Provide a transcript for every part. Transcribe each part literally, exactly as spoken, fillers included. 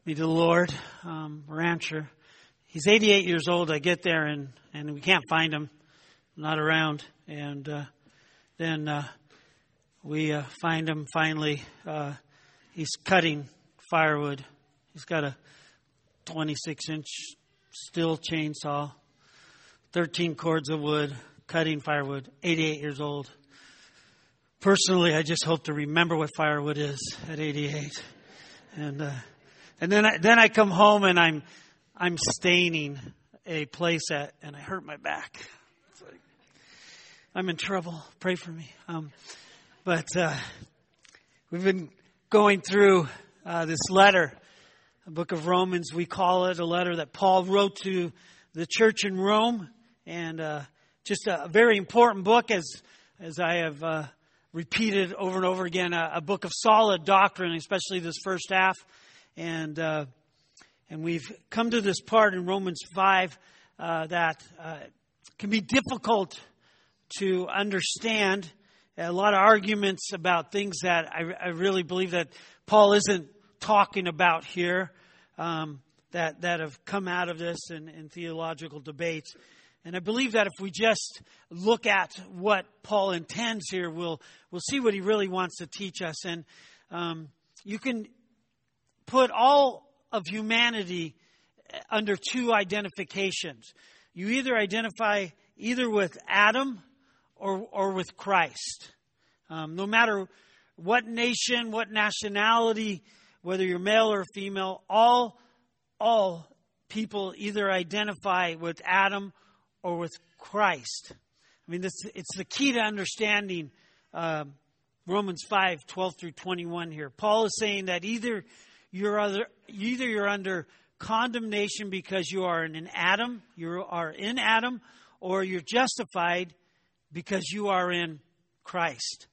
me to the Lord, um, rancher. He's eighty-eight years old. I get there and, and we can't find him, not around. And uh, then uh, we uh, find him finally. Uh, he's cutting firewood. He's got a twenty-six inch steel chainsaw, thirteen cords of wood, cutting firewood, eighty-eight years old. Personally, I just hope to remember what firewood is at eighty-eight. And uh, and then I, then I come home and I'm I'm staining a playset and I hurt my back. It's like, I'm in trouble. Pray for me. Um, but uh, we've been going through uh, this letter, the book of Romans. We call it a letter that Paul wrote to the church in Rome, and uh, just a, a very important book, as as I have uh, repeated over and over again. A, a book of solid doctrine, especially this first half. And uh, and we've come to this part in Romans five uh, that uh, can be difficult to understand. A lot of arguments about things that I, I really believe that Paul isn't talking about here, um, that that have come out of this in, in theological debates. And I believe that if we just look at what Paul intends here, we'll we'll see what he really wants to teach us. And um, you can put all of humanity under two identifications. You either identify either with Adam or or with Christ. Um, no matter what nation, what nationality, whether you're male or female, all all people either identify with Adam or with Christ. I mean, this, it's the key to understanding uh, Romans five, twelve through twenty-one here. Paul is saying that either you're other, either you're under condemnation because you are in Adam, you are in Adam, or you're justified because you are in Christ.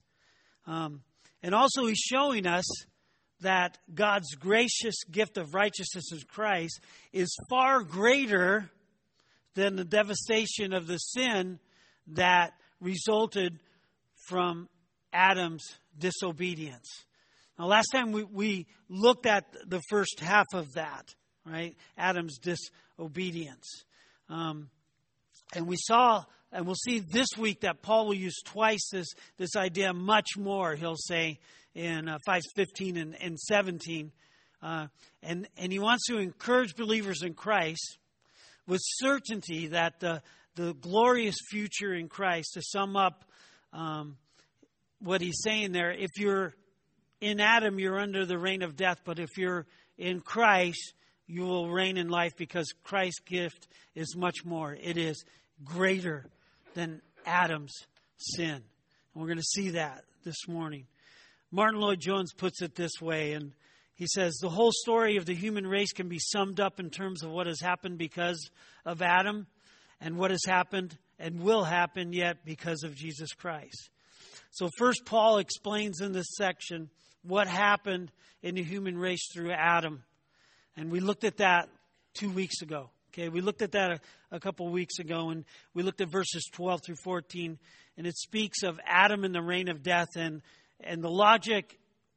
Um, and also he's showing us that God's gracious gift of righteousness in Christ is far greater than the devastation of the sin that resulted from Adam's disobedience. Now, last time we, we looked at the first half of that, right? Adam's disobedience. Um, and we saw, and we'll see this week that Paul will use twice this, this idea much more, he'll say, in uh, five fifteen and, and seventeen. Uh, and, and he wants to encourage believers in Christ with certainty that the, the glorious future in Christ, to sum up um, what he's saying there, if you're in Adam, you're under the reign of death, but if you're in Christ, you will reign in life because Christ's gift is much more. It is greater than Adam's sin. And we're going to see that this morning. Martin Lloyd-Jones puts it this way, and he says, the whole story of the human race can be summed up in terms of what has happened because of Adam and what has happened and will happen yet because of Jesus Christ. So first, Paul explains in this section what happened in the human race through Adam. And we looked at that two weeks ago. Okay, we looked at that a, a couple of weeks ago, and we looked at verses twelve through fourteen, and it speaks of Adam in the reign of death. And, and the logic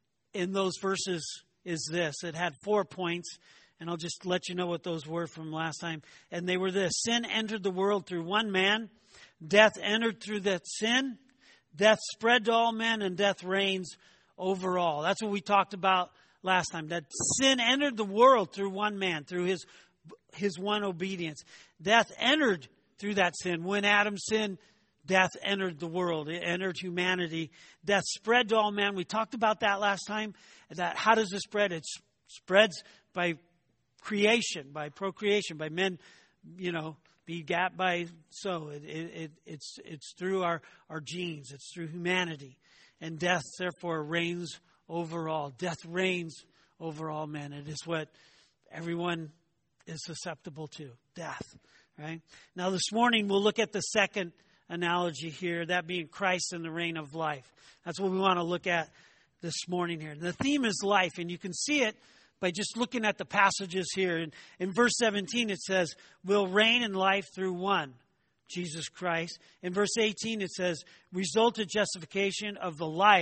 in those verses is this. It had four points, and I'll just let you know what those were from last time. And they were this: sin entered the world through one man, death entered through that sin, death spread to all men, and death reigns over all. That's what we talked about last time, that sin entered the world through one man, through his his one obedience. Death entered through that sin. When Adam sinned, death entered the world. It entered humanity. Death spread to all men. We talked about that last time. That how does it spread? It spreads by creation, by procreation, by men, you know, begat by so. It, it, it, it's it's through our, our genes. It's through humanity. And death, therefore, reigns over all. Death reigns over all men. It is what everyone is susceptible to, death. Right? Now, this morning, we'll look at the second analogy here, that being Christ and the reign of life. That's what we want to look at this morning here. The theme is life, and you can see it by just looking at the passages here. In, in verse seventeen, it says, we'll reign in life through one, Jesus Christ. In verse eighteen, it says, resulted justification of the life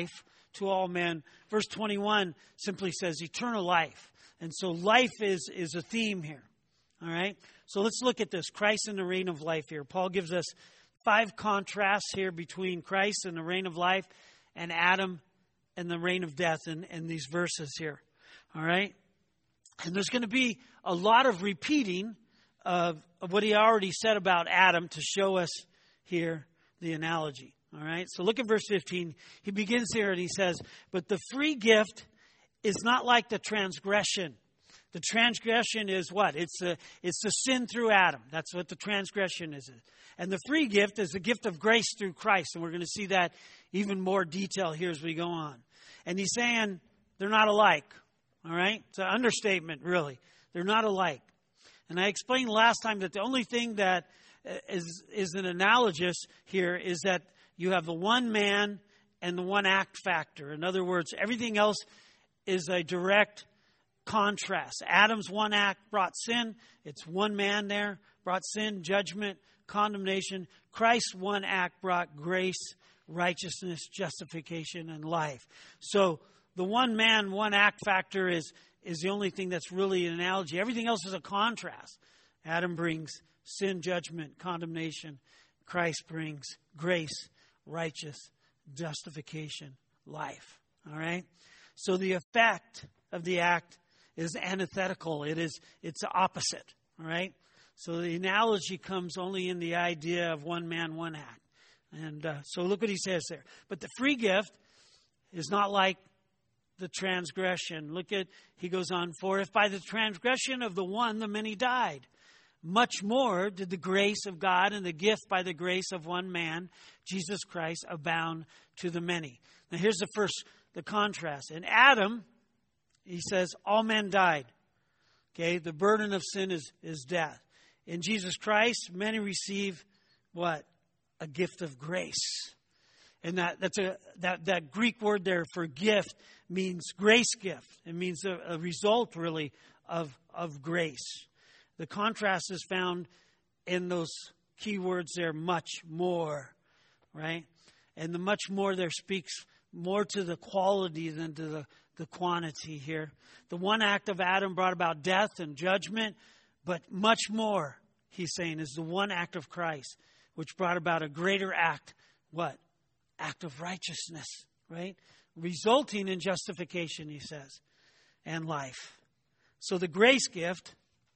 to all men. Verse twenty-one simply says eternal life. And so life is, is a theme here. All right? So let's look at this. Christ and the reign of life here. Paul gives us five contrasts here between Christ and the reign of life and Adam and the reign of death in, in these verses here. All right? And there's going to be a lot of repeating of, of what he already said about Adam to show us here the analogy. All right? So look at verse fifteen. He begins here and he says, but the free gift is not like the transgression. The transgression is what? It's the, it's the sin through Adam. That's what the transgression is. And the free gift is the gift of grace through Christ. And we're going to see that even more detail here as we go on. And he's saying they're not alike. All right? It's an understatement, really. They're not alike. And I explained last time that the only thing that is, is an analogous here is that you have the one man and the one act factor. In other words, everything else is a direct contrast. Adam's one act brought sin. It's one man there. Brought sin, judgment, condemnation. Christ's one act brought grace, righteousness, justification, and life. So the one man, one act factor is, is the only thing that's really an analogy. Everything else is a contrast. Adam brings sin, judgment, condemnation. Christ brings grace, righteous, justification, life. All right? So the effect of the act is antithetical. It is, it's opposite. All right? So the analogy comes only in the idea of one man, one act. And uh, so look what he says there. But the free gift is not like the transgression. Look at, he goes on, for if by the transgression of the one the many died, much more did the grace of God and the gift by the grace of one man, Jesus Christ, abound to the many. Now here's the first, the contrast. In Adam, he says, all men died. Okay, the burden of sin is, is death. In Jesus Christ, many receive what? A gift of grace. And that, that's a, that, that Greek word there for gift means grace gift. It means a, a result, really, of, of grace. The contrast is found in those key words there, much more, right? And the much more there speaks more to the quality than to the, the quantity here. The one act of Adam brought about death and judgment, but much more, he's saying, is the one act of Christ, which brought about a greater act, what? Act of righteousness, right? Resulting in justification, he says, and life. So the grace gift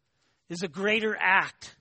is a greater act,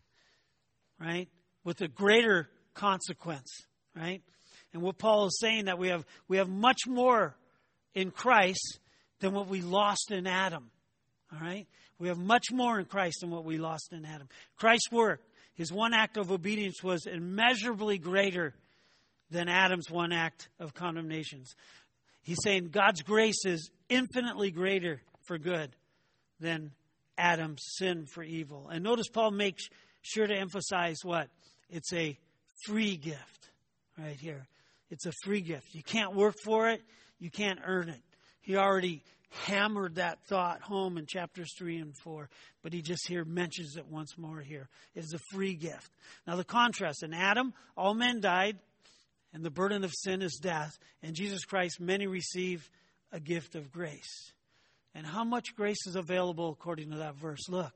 right? With a greater consequence, right? And what Paul is saying that we have we have much more in Christ than what we lost in Adam. All right? We have much more in Christ than what we lost in Adam. Christ's work, his one act of obedience was immeasurably greater than Adam's one act of condemnation. He's saying God's grace is infinitely greater for good than Adam's sin for evil. And notice Paul makes sure to emphasize what? It's a free gift right here. It's a free gift. You can't work for it. You can't earn it. He already hammered that thought home in chapters three and four, but he just here mentions it once more here. It is a free gift. Now the contrast, in Adam, all men died, and the burden of sin is death. In Jesus Christ, many receive a gift of grace. And how much grace is available according to that verse? Look,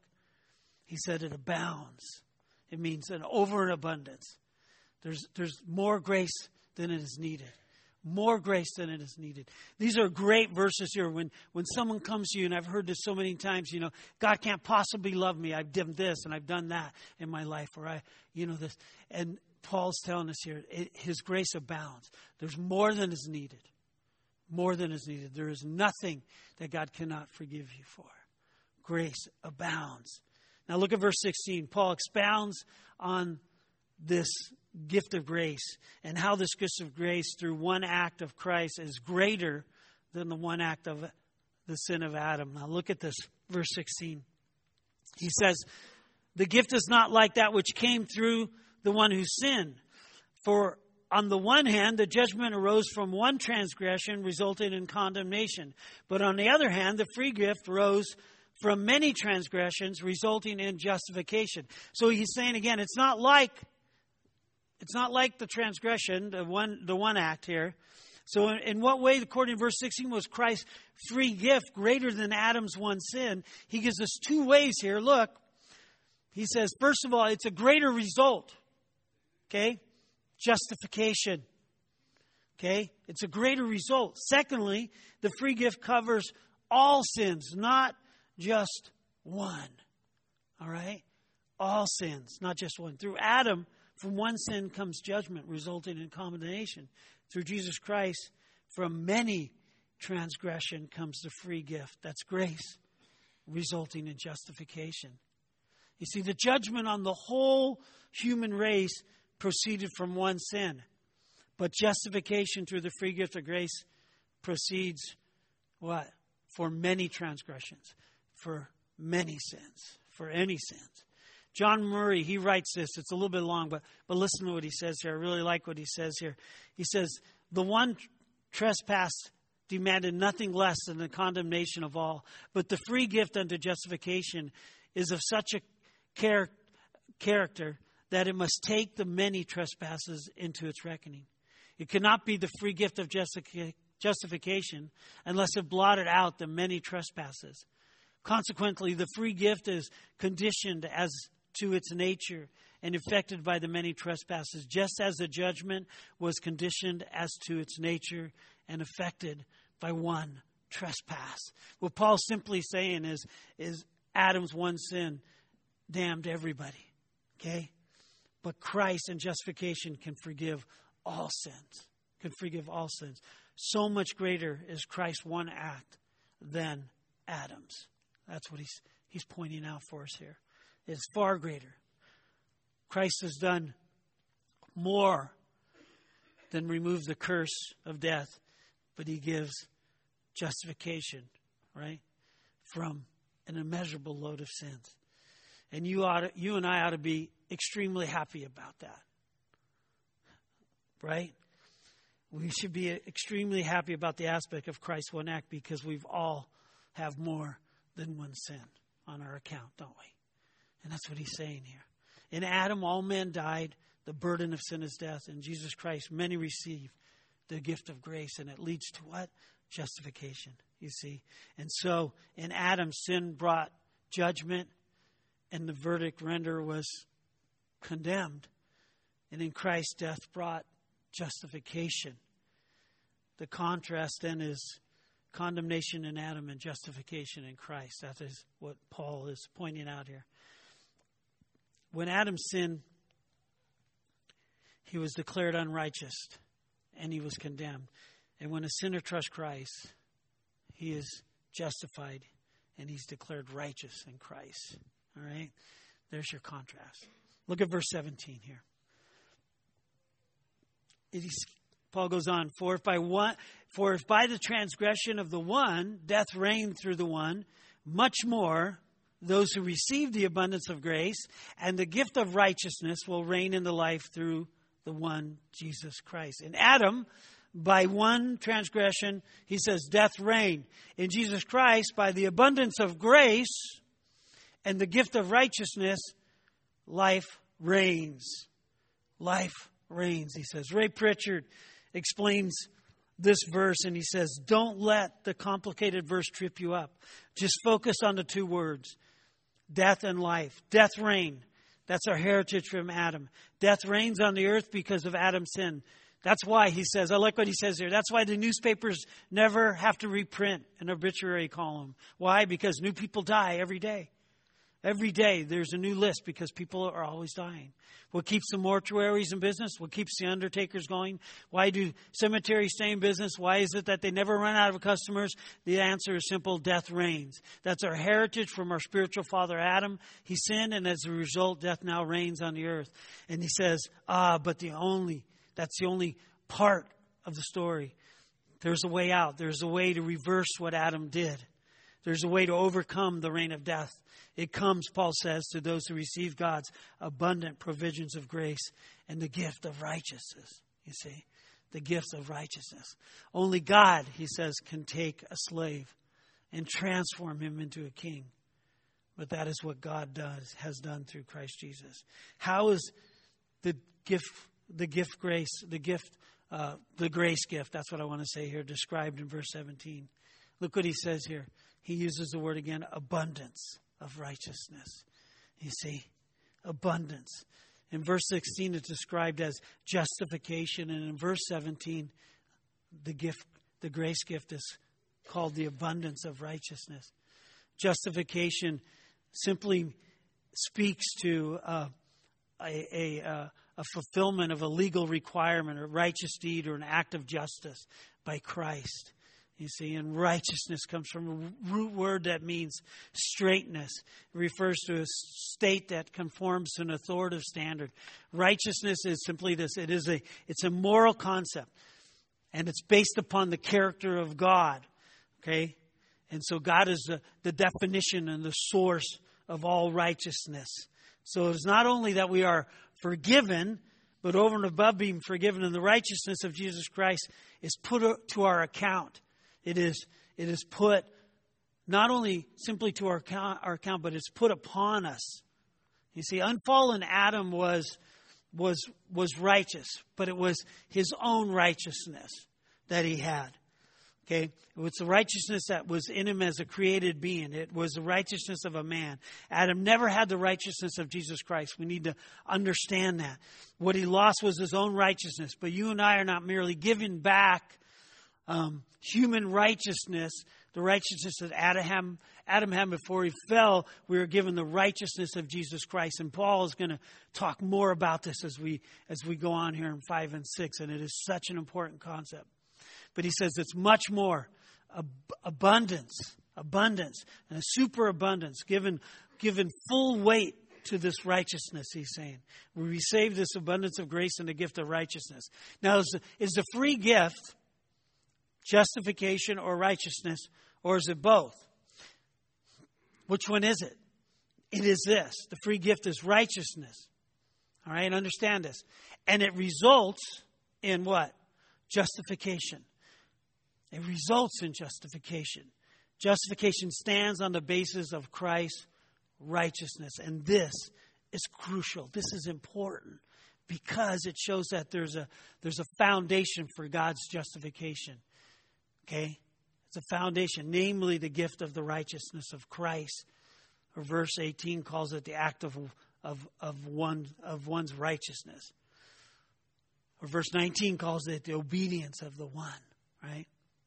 he said it abounds. It means an over and abundance. There's, there's more grace than it is needed. More grace than it is needed. These are great verses here. When, when someone comes to you, and I've heard this so many times, you know, God can't possibly love me. I've done this and I've done that in my life. Or I, you know, this. And Paul's telling us here, it, his grace abounds. There's more than is needed. More than is needed. There is nothing that God cannot forgive you for. Grace abounds. Now look at verse sixteen. Paul expounds on this gift of grace and how this gift of grace through one act of Christ is greater than the one act of the sin of Adam. Now look at this, verse sixteen. He says, the gift is not like that which came through the one who sinned. For on the one hand, the judgment arose from one transgression, resulting in condemnation. But on the other hand, the free gift rose from many transgressions, resulting in justification. So he's saying again, it's not like It's not like the transgression, the one, the one act here. So in, in what way, according to verse sixteen, was Christ's free gift greater than Adam's one sin? He gives us two ways here. Look, he says, first of all, it's a greater result. Okay? Justification. Okay? It's a greater result. Secondly, the free gift covers all sins, not just one. All right? All sins, not just one. Through Adam, from one sin comes judgment, resulting in condemnation. Through Jesus Christ, from many transgression comes the free gift. That's grace, resulting in justification. You see, the judgment on the whole human race proceeded from one sin. But justification through the free gift of grace proceeds, what? For many transgressions, for many sins, for any sins. John Murray, he writes this. It's a little bit long, but, but listen to what he says here. I really like what he says here. He says, the one trespass demanded nothing less than the condemnation of all, but the free gift unto justification is of such a char- character that it must take the many trespasses into its reckoning. It cannot be the free gift of justification justification unless it blotted out the many trespasses. Consequently, the free gift is conditioned as to its nature and affected by the many trespasses, just as the judgment was conditioned as to its nature and affected by one trespass. What Paul's simply saying is, is Adam's one sin damned everybody. Okay? But Christ and justification can forgive all sins. Can forgive all sins. So much greater is Christ's one act than Adam's. That's what he's he's pointing out for us here. It's far greater. Christ has done more than remove the curse of death, but he gives justification, right, from an immeasurable load of sins. And you ought to, you and I ought to be extremely happy about that, right? We should be extremely happy about the aspect of Christ's one act because we've all have more than one sin on our account, don't we? And that's what he's saying here. In Adam, all men died. The burden of sin is death. In Jesus Christ, many receive the gift of grace. And it leads to what? Justification, you see. And so in Adam, sin brought judgment and the verdict render was condemned. And in Christ, death brought justification. The contrast then is condemnation in Adam and justification in Christ. That is what Paul is pointing out here. When Adam sinned, he was declared unrighteous and he was condemned. And when a sinner trusts Christ, he is justified and he's declared righteous in Christ. All right? There's your contrast. Look at verse seventeen here. It is, Paul goes on, for if by one, for if by the transgression of the one death reigned through the one, much more those who receive the abundance of grace and the gift of righteousness will reign in the life through the one Jesus Christ. In Adam, by one transgression, he says death reigned. In Jesus Christ, by the abundance of grace and the gift of righteousness, life reigns. Life reigns, he says. Ray Pritchard explains this verse and he says, don't let the complicated verse trip you up. Just focus on the two words, death and life. Death reigned. That's our heritage from Adam. Death reigns on the earth because of Adam's sin. That's why he says, I like what he says here. That's why the newspapers never have to reprint an obituary column. Why? Because new people die every day. Every day there's a new list because people are always dying. What keeps the mortuaries in business? What keeps the undertakers going? Why do cemeteries stay in business? Why is it that they never run out of customers? The answer is simple, death reigns. That's our heritage from our spiritual father Adam. He sinned and as a result death now reigns on the earth. And he says, ah, but the only, that's the only part of the story. There's a way out. There's a way to reverse what Adam did. There's a way to overcome the reign of death. It comes, Paul says, to those who receive God's abundant provisions of grace and the gift of righteousness. You see, the gift of righteousness. Only God, he says, can take a slave and transform him into a king. But that is what God does, has done through Christ Jesus. How is the gift, the gift grace, the gift uh, the grace gift. That's what I want to say here, described in verse seventeen. Look what he says here. He uses the word again, abundance of righteousness. You see, abundance. In verse sixteen, it's described as justification. And in verse seventeen, the gift, the grace gift is called the abundance of righteousness. Justification simply speaks to uh, a, a, uh, a fulfillment of a legal requirement, a righteous deed, or an act of justice by Christ. You see, and righteousness comes from a root word that means straightness. It refers to a state that conforms to an authoritative standard. Righteousness is simply this. It is a, it's a moral concept. And it's based upon the character of God. Okay? And so God is the, the definition and the source of all righteousness. So it's not only that we are forgiven, but over and above being forgiven, and the righteousness of Jesus Christ is put to our account. It is, it is put not only simply to our account, our account, but it's put upon us. You see, unfallen Adam was, was, was righteous, but it was his own righteousness that he had. Okay? It was the righteousness that was in him as a created being. It was the righteousness of a man. Adam never had the righteousness of Jesus Christ. We need to understand that. What he lost was his own righteousness. But you and I are not merely giving back Um, human righteousness, the righteousness that Adam, Adam had before he fell. We were given the righteousness of Jesus Christ. And Paul is going to talk more about this as we as we go on here in five and six. And it is such an important concept. But he says it's much more ab- abundance, abundance, and a superabundance, given, given full weight to this righteousness, he's saying. We receive this abundance of grace and the gift of righteousness. Now, is the, is the free gift justification or righteousness, or is it both? Which one is it? It is this. The free gift is righteousness. All right, understand this. And it results in what? Justification. It results in justification. Justification stands on the basis of Christ's righteousness. And this is crucial. This is important because it shows that there's a, there's a foundation for God's justification. Okay? It's a foundation, namely the gift of the righteousness of Christ. Or verse eighteen calls it the act of, of, of, one, of one's righteousness. Or verse nineteen calls it the obedience of the one. Right?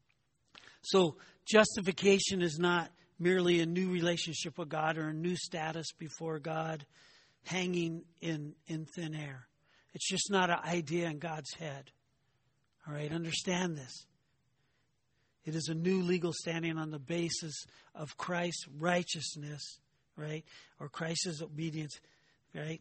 So justification is not merely a new relationship with God or a new status before God hanging in, in thin air. It's just not an idea in God's head. All right? Understand this. It is a new legal standing on the basis of Christ's righteousness, right? Or Christ's obedience, right?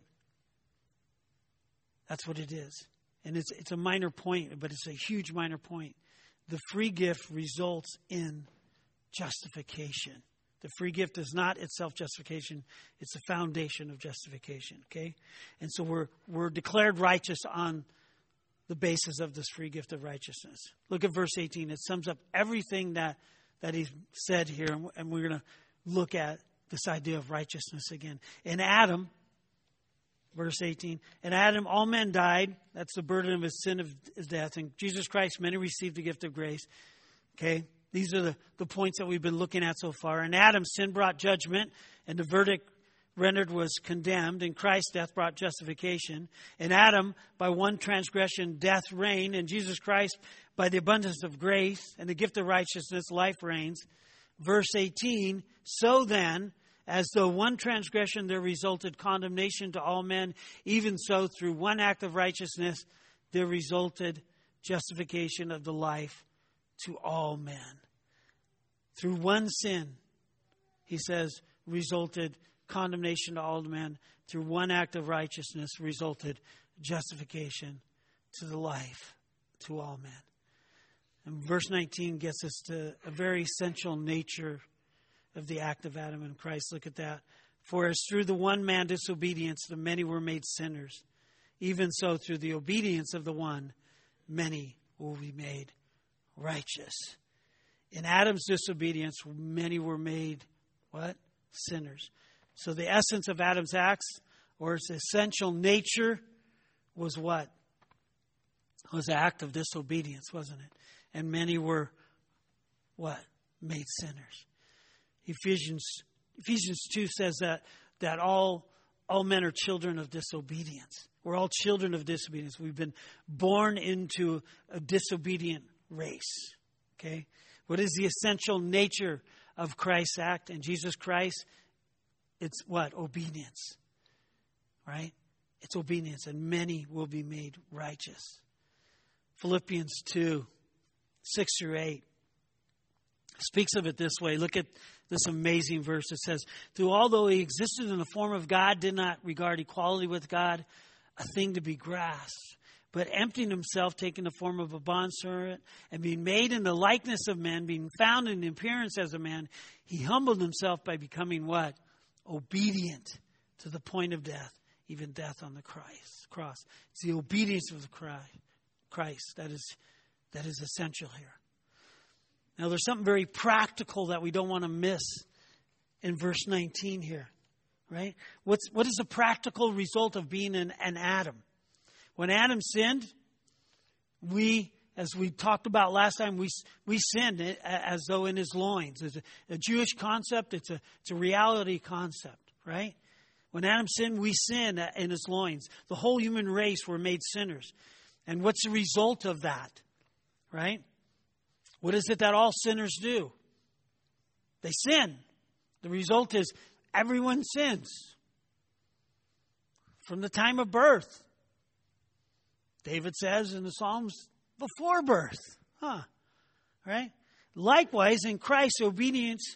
That's what it is. And it's it's a minor point, but it's a huge minor point. The free gift results in justification. The free gift is not itself justification. It's the foundation of justification, okay? And so we're we're declared righteous on the basis of this free gift of righteousness. Look at verse eighteen. It sums up everything that, that he said here. And we're going to look at this idea of righteousness again. In Adam, verse eighteen, in Adam all men died. That's the burden of his sin of his death. In Jesus Christ, many received the gift of grace. Okay? These are the, the points that we've been looking at so far. In Adam, sin brought judgment, and the verdict rendered was condemned. In Christ, death brought justification. In Adam, by one transgression, death reigned. In Jesus Christ, by the abundance of grace and the gift of righteousness, life reigns. Verse eighteen, so then, as though one transgression there resulted condemnation to all men, even so through one act of righteousness there resulted justification of the life to all men. Through one sin, he says, resulted condemnation to all men. Through one act of righteousness resulted justification to the life to all men. And verse nineteen gets us to a very essential nature of the act of Adam and Christ. Look at that. For as through the one man disobedience the many were made sinners, even so through the obedience of the one many will be made righteous. In Adam's disobedience many were made what? Sinners. So the essence of Adam's acts, or its essential nature, was what? It was an act of disobedience, wasn't it? And many were, what? Made sinners. Ephesians Ephesians two says that that all all men are children of disobedience. We're all children of disobedience. We've been born into a disobedient race. Okay? What is the essential nature of Christ's act and Jesus Christ? It's what? Obedience. Right? It's obedience, and many will be made righteous. Philippians two, six through eight speaks of it this way. Look at this amazing verse. It says, "Through although he existed in the form of God, did not regard equality with God a thing to be grasped, but emptying himself, taking the form of a bondservant, and being made in the likeness of men, being found in appearance as a man, he humbled himself by becoming what? Obedient to the point of death, even death on the cross." It's the obedience of the Christ that is, that is essential here. Now, there's something very practical that we don't want to miss in verse nineteen here, right? What's, what is the practical result of being an, an Adam? When Adam sinned, we, as we talked about last time, we we sinned as though in his loins. It's a, a Jewish concept. It's a, it's a reality concept, right? When Adam sinned, we sinned in his loins. The whole human race were made sinners. And what's the result of that, right? What is it that all sinners do? They sin. The result is everyone sins. From the time of birth. David says in the Psalms, before birth. Huh. Right? Likewise, in Christ's obedience,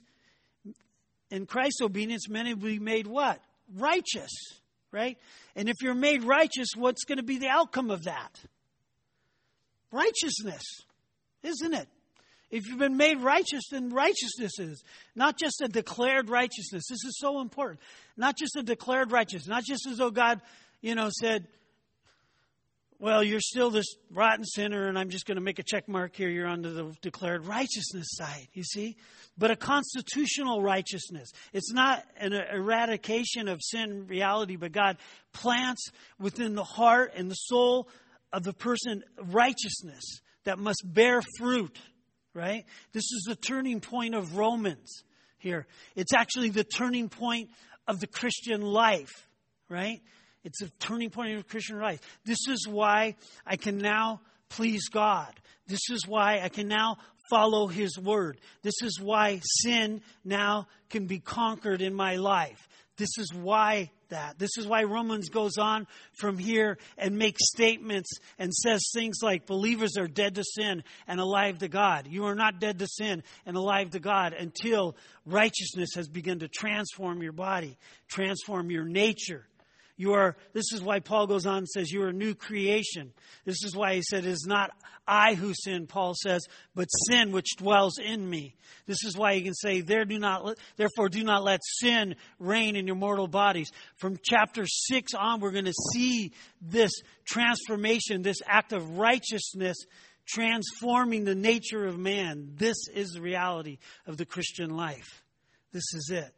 in Christ's obedience, many will be made what? Righteous. Right? And if you're made righteous, what's going to be the outcome of that? Righteousness. Isn't it? If you've been made righteous, then righteousness is not just a declared righteousness. This is so important. Not just a declared righteousness. Not just as though God, you know, said, well, you're still this rotten sinner and I'm just going to make a check mark here. You're on the declared righteousness side, you see. But a constitutional righteousness. It's not an eradication of sin reality, but God plants within the heart and the soul of the person righteousness that must bear fruit. Right? This is the turning point of Romans here. It's actually the turning point of the Christian life. Right? It's a turning point of the Christian life. This is why I can now please God. This is why I can now follow His word. This is why sin now can be conquered in my life. This is why that. This is why Romans goes on from here and makes statements and says things like believers are dead to sin and alive to God. You are not dead to sin and alive to God until righteousness has begun to transform your body, transform your nature. You are, this is why Paul goes on and says you are a new creation. This is why he said it is not I who sin, Paul says, but sin which dwells in me. This is why he can say, there do not, therefore do not let sin reign in your mortal bodies. From chapter six on, we're going to see this transformation, this act of righteousness transforming the nature of man. This is the reality of the Christian life. This is it.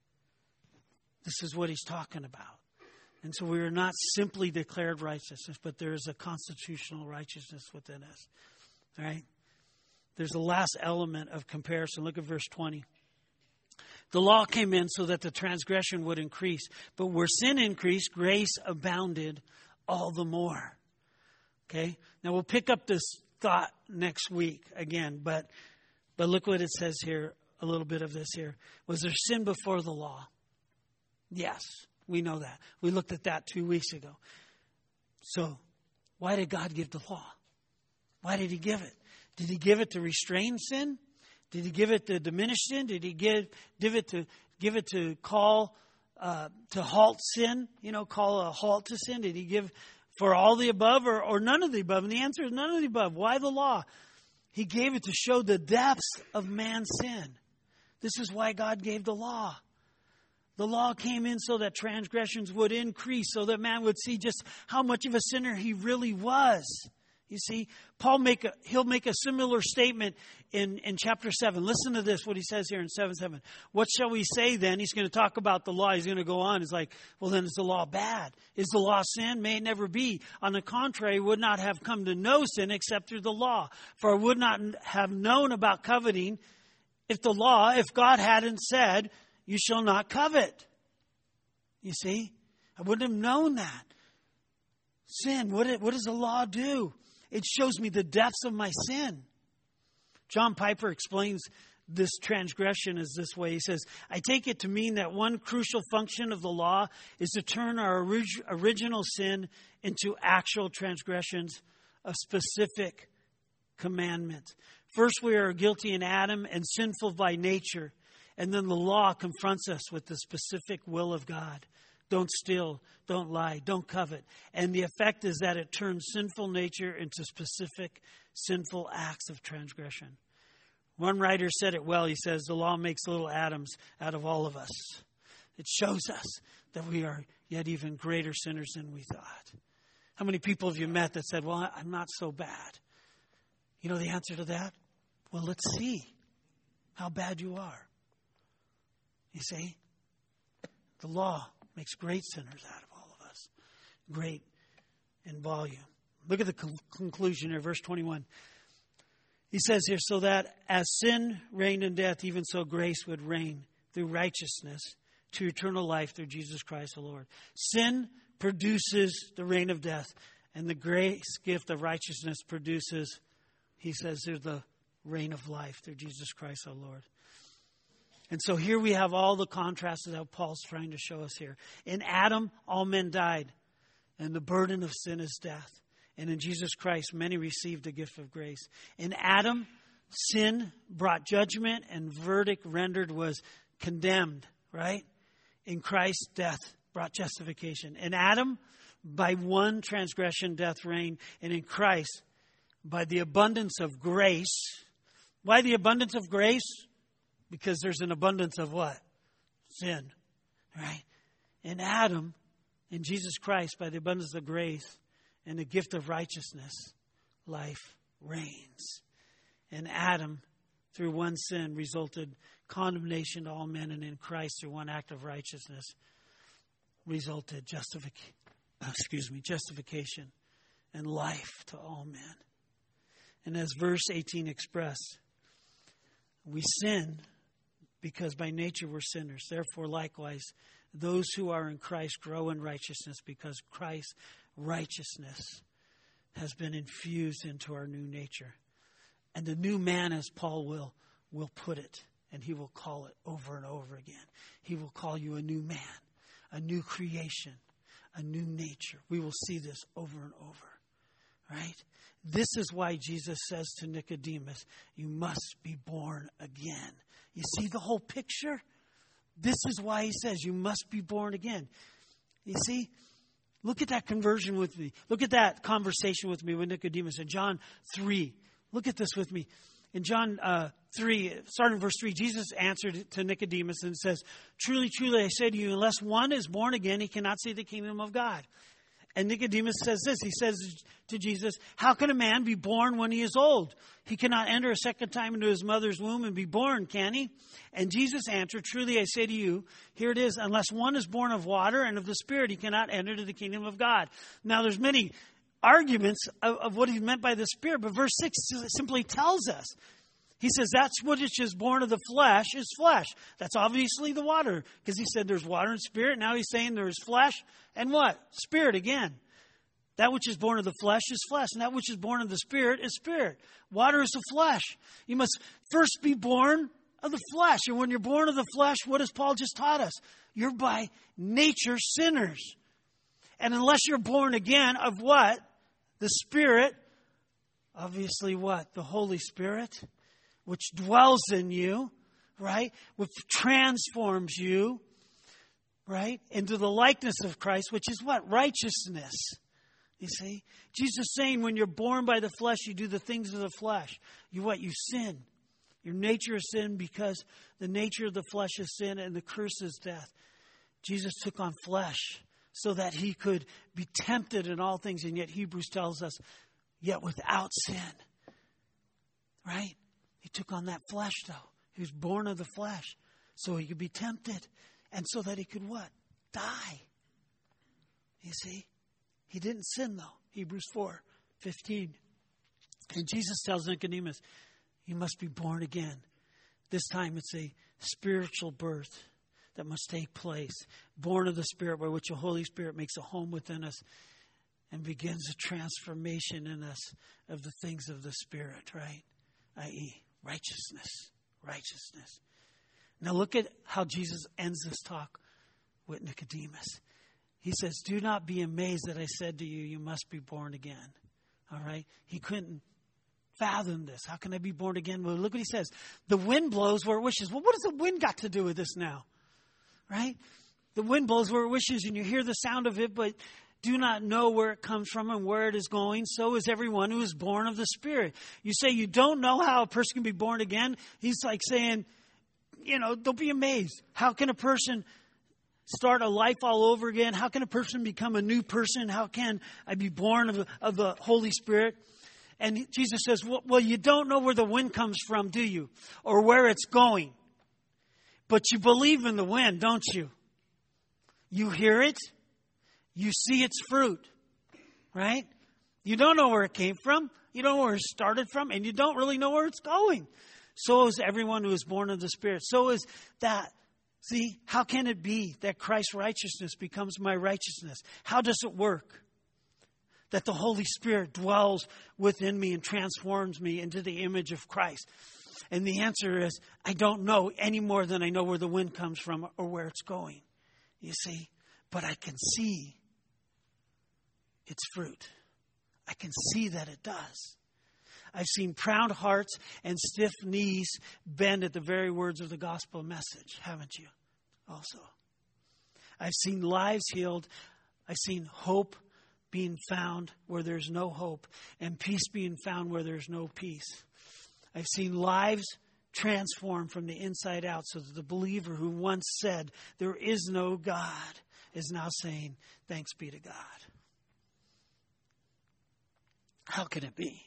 This is what he's talking about. And so we are not simply declared righteousness, but there is a constitutional righteousness within us. All right? There's the last element of comparison. Look at verse twenty. The law came in so that the transgression would increase. But where sin increased, grace abounded all the more. Okay? Now we'll pick up this thought next week again. But, but look what it says here, a little bit of this here. Was there sin before the law? Yes. We know that. We looked at that two weeks ago. So, why did God give the law? Why did He give it? Did He give it to restrain sin? Did He give it to diminish sin? Did He give, give it to give it to call uh, to halt sin? You know, call a halt to sin? Did He give for all the above or, or none of the above? And the answer is none of the above. Why the law? He gave it to show the depths of man's sin. This is why God gave the law. The law came in so that transgressions would increase, so that man would see just how much of a sinner he really was. You see, Paul make a, he'll make a similar statement in, in chapter seven. Listen to this, what he says here in seven seven. What shall we say then? He's going to talk about the law. He's going to go on. He's like, well, then is the law bad? Is the law sin? May it never be. On the contrary, would not have come to know sin except through the law. For I would not have known about coveting if the law, if God hadn't said, you shall not covet. You see, I wouldn't have known that. Sin, what, what does the law do? It shows me the depths of my sin. John Piper explains this transgression as this way. He says, I take it to mean that one crucial function of the law is to turn our orig- original sin into actual transgressions of specific commandments. First, we are guilty in Adam and sinful by nature. And then the law confronts us with the specific will of God. Don't steal, don't lie, don't covet. And the effect is that it turns sinful nature into specific sinful acts of transgression. One writer said it well. He says, the law makes little atoms out of all of us. It shows us that we are yet even greater sinners than we thought. How many people have you met that said, well, I'm not so bad? You know the answer to that? Well, let's see how bad you are. You see, the law makes great sinners out of all of us. Great in volume. Look at the con- conclusion here, verse twenty-one. He says here, so that as sin reigned in death, even so grace would reign through righteousness to eternal life through Jesus Christ the Lord. Sin produces the reign of death, and the grace gift of righteousness produces, he says, there's the reign of life through Jesus Christ our Lord. And so here we have all the contrasts that Paul's trying to show us here. In Adam, all men died, and the burden of sin is death. And in Jesus Christ, many received the gift of grace. In Adam, sin brought judgment, and verdict rendered was condemned, right? In Christ, death brought justification. In Adam, by one transgression, death reigned. And in Christ, by the abundance of grace. Why the abundance of grace? Because there's an abundance of what? Sin. Right? In Adam, in Jesus Christ, by the abundance of grace and the gift of righteousness, life reigns. In Adam, through one sin, resulted condemnation to all men, and in Christ, through one act of righteousness, resulted justification. Excuse me, justification and life to all men. And as verse eighteen expressed, we sin because by nature we're sinners. Therefore, likewise, those who are in Christ grow in righteousness because Christ's righteousness has been infused into our new nature. And the new man, as Paul will, will put it, and he will call it over and over again. He will call you a new man, a new creation, a new nature. We will see this over and over, right? This is why Jesus says to Nicodemus, you must be born again. You see the whole picture? This is why he says you must be born again. You see? Look at that conversion with me. Look at that conversation with me with Nicodemus in John three. Look at this with me. In John uh, three, starting in verse three, Jesus answered to Nicodemus and says, truly, truly, I say to you, unless one is born again, he cannot see the kingdom of God. And Nicodemus says this. He says to Jesus, how can a man be born when he is old? He cannot enter a second time into his mother's womb and be born, can he? And Jesus answered, truly I say to you, here it is, unless one is born of water and of the Spirit, he cannot enter into the kingdom of God. Now there's many arguments of, of what he meant by the Spirit, but verse six simply tells us. He says that's what is born of the flesh is flesh. That's obviously the water, because he said there's water and spirit. Now he's saying there's flesh and what? Spirit again. That which is born of the flesh is flesh, and that which is born of the Spirit is spirit. Water is the flesh. You must first be born of the flesh. And when you're born of the flesh, what has Paul just taught us? You're by nature sinners. And unless you're born again of what? The Spirit. Obviously what? The Holy Spirit, which dwells in you, right? Which transforms you, right? Into the likeness of Christ, which is what? Righteousness. You see? Jesus is saying when you're born by the flesh, you do the things of the flesh. You what? You sin. Your nature is sin because the nature of the flesh is sin and the curse is death. Jesus took on flesh so that he could be tempted in all things. And yet Hebrews tells us yet without sin. Right? He took on that flesh, though. He was born of the flesh so he could be tempted and so that he could what? Die. You see? He didn't sin, though. Hebrews four fifteen. And Jesus tells Nicodemus, you must be born again. This time it's a spiritual birth that must take place. Born of the Spirit, by which the Holy Spirit makes a home within us and begins a transformation in us of the things of the Spirit, right? that is righteousness. Righteousness. Now look at how Jesus ends this talk with Nicodemus. He says, do not be amazed that I said to you, you must be born again. All right? He couldn't fathom this. How can I be born again? Well, look what he says. The wind blows where it wishes. Well, what does the wind got to do with this now? Right? The wind blows where it wishes and you hear the sound of it, but do not know where it comes from and where it is going. So is everyone who is born of the Spirit. You say you don't know how a person can be born again. He's like saying, you know, don't be amazed. How can a person start a life all over again? How can a person become a new person? How can I be born of the, of the Holy Spirit? And Jesus says, well, well, you don't know where the wind comes from, do you? Or where it's going. But you believe in the wind, don't you? You hear it. You see its fruit. Right? You don't know where it came from. You don't know where it started from. And you don't really know where it's going. So is everyone who is born of the Spirit. So is that. See, how can it be that Christ's righteousness becomes my righteousness? How does it work? That the Holy Spirit dwells within me and transforms me into the image of Christ. And the answer is, I don't know any more than I know where the wind comes from or where it's going. You see? But I can see its fruit. I can see that it does. I've seen proud hearts and stiff knees bend at the very words of the gospel message, haven't you? Also. I've seen lives healed. I've seen hope being found where there's no hope, and peace being found where there's no peace. I've seen lives transformed from the inside out so that the believer who once said there is no God is now saying, thanks be to God. How can it be?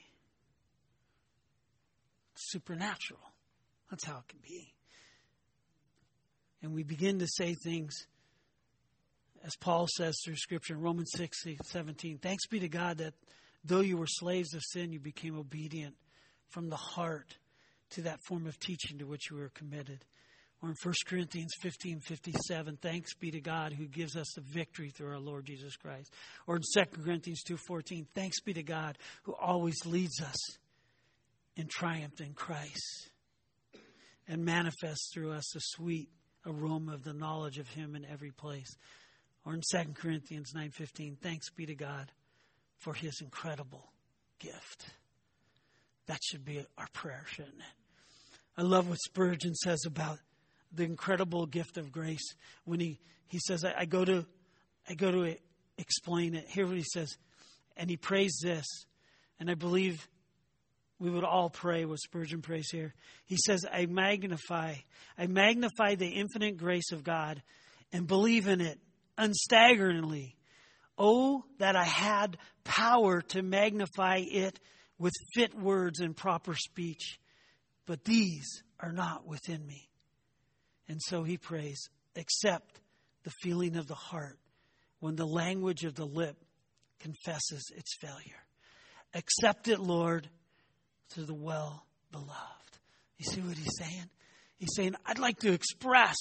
Supernatural. That's how it can be. And we begin to say things, as Paul says through Scripture in Romans six seventeen, thanks be to God that though you were slaves of sin, you became obedient from the heart to that form of teaching to which you were committed. Or in First Corinthians fifteen fifty-seven, thanks be to God who gives us the victory through our Lord Jesus Christ. Or in Second Corinthians two fourteen, thanks be to God who always leads us in triumph in Christ and manifests through us the sweet aroma of the knowledge of Him in every place. Or in Second Corinthians nine fifteen, thanks be to God for His incredible gift. That should be our prayer, shouldn't it? I love what Spurgeon says about the incredible gift of grace. When he, he says, I, I go to I go to explain it. Hear what he says. And he prays this. And I believe we would all pray what Spurgeon prays here. He says, I magnify, I magnify the infinite grace of God and believe in it unstaggeringly. Oh, that I had power to magnify it with fit words and proper speech. But these are not within me. And so he prays, accept the feeling of the heart when the language of the lip confesses its failure. Accept it, Lord, to the well-beloved. You see what he's saying? He's saying, I'd like to express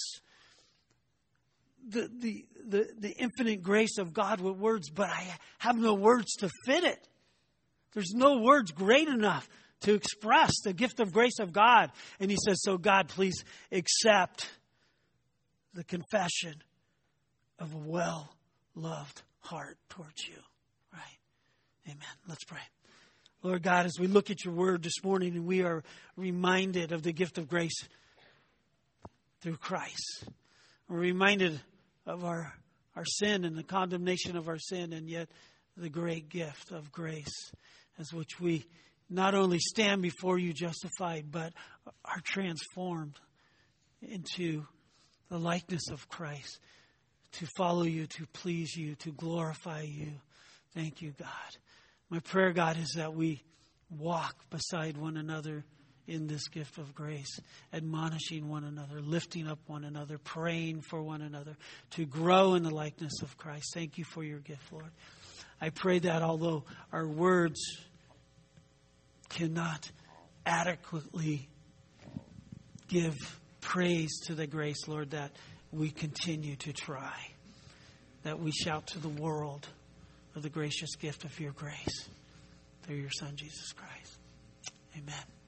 the, the, the, the infinite grace of God with words, but I have no words to fit it. There's no words great enough to express the gift of grace of God. And he says, so God, please accept the confession of a well-loved heart towards you. Right? Amen. Let's pray. Lord God, as we look at your word this morning and we are reminded of the gift of grace through Christ. We're reminded of our, our sin and the condemnation of our sin, and yet the great gift of grace as which we not only stand before you justified, but are transformed into the likeness of Christ, to follow you, to please you, to glorify you. Thank you, God. My prayer, God, is that we walk beside one another in this gift of grace, admonishing one another, lifting up one another, praying for one another, to grow in the likeness of Christ. Thank you for your gift, Lord. I pray that although our words cannot adequately give praise to the grace, Lord, that we continue to try, that we shout to the world of the gracious gift of your grace through your Son, Jesus Christ. Amen.